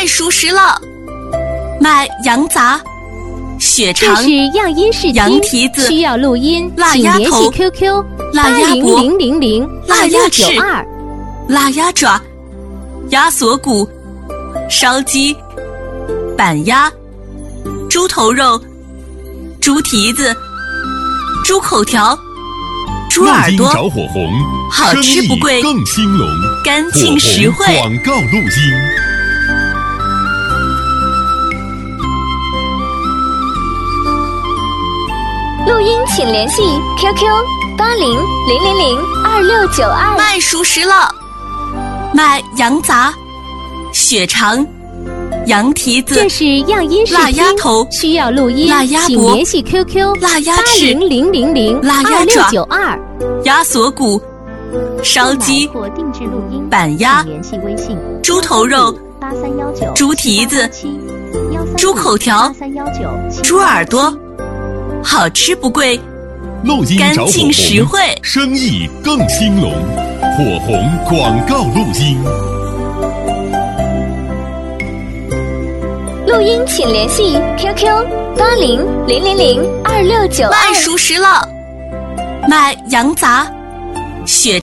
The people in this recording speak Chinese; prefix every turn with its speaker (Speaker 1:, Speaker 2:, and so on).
Speaker 1: 卖熟食了，卖羊杂、血肠、
Speaker 2: 这是样音视听，
Speaker 1: 羊蹄子，
Speaker 2: 需要录音，
Speaker 1: 腊鸭头，
Speaker 2: 请联系 QQ
Speaker 1: 腊鸭脖
Speaker 2: 8000
Speaker 1: 腊鸭翅
Speaker 2: 2692。
Speaker 1: 腊鸭爪、鸭锁骨、烧鸡、板鸭、猪头肉、猪蹄子、猪口条、猪耳朵，
Speaker 3: 着火红，
Speaker 1: 好吃不贵，
Speaker 3: 更兴隆，
Speaker 1: 干净实惠。
Speaker 3: 广告录音。
Speaker 4: 录音请联系 QQ 80002692。
Speaker 1: 卖熟食了，卖羊杂、血肠、羊蹄子，
Speaker 2: 这是样音视听，
Speaker 1: 腊鸭头，
Speaker 2: 需要录音，
Speaker 1: 腊鸭脖，
Speaker 2: 请联系 QQ
Speaker 1: 腊鸭翅
Speaker 2: 8000
Speaker 1: 腊鸭爪
Speaker 2: 2692。
Speaker 1: 鸭锁骨、烧鸡、
Speaker 2: 或定制录音，
Speaker 1: 板鸭、
Speaker 2: 请联系微信
Speaker 1: 猪头肉、
Speaker 2: 8319
Speaker 1: 猪蹄子、
Speaker 2: 7887
Speaker 1: 猪口条、
Speaker 2: 8319
Speaker 1: 猪耳朵，好吃不贵，
Speaker 3: 录音着火
Speaker 1: 干净实
Speaker 3: 红，
Speaker 1: 惠。
Speaker 3: 生意更兴隆，火红广告录音。
Speaker 4: 录音请联系 QQ 80002692。
Speaker 1: 卖熟食了，卖羊杂、血